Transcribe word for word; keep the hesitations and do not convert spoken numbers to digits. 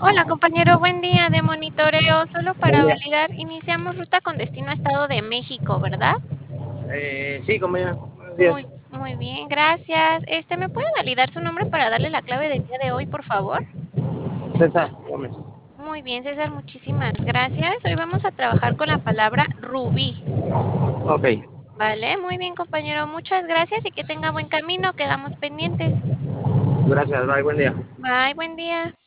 Hola, compañero, buen día de monitoreo. Solo Buen para día. validar, iniciamos ruta con destino a Estado de México, ¿verdad? Eh, sí, compañero. Buenos Muy, días. muy bien, gracias. Este, ¿me puede validar su nombre para darle la clave del día de hoy, por favor? César Gómez. Muy bien, César, muchísimas gracias. Hoy vamos a trabajar con la palabra rubí. Ok. Vale, muy bien, compañero. Muchas gracias y que tenga buen camino. Quedamos pendientes. Gracias. Bye. Buen día. Bye, buen día.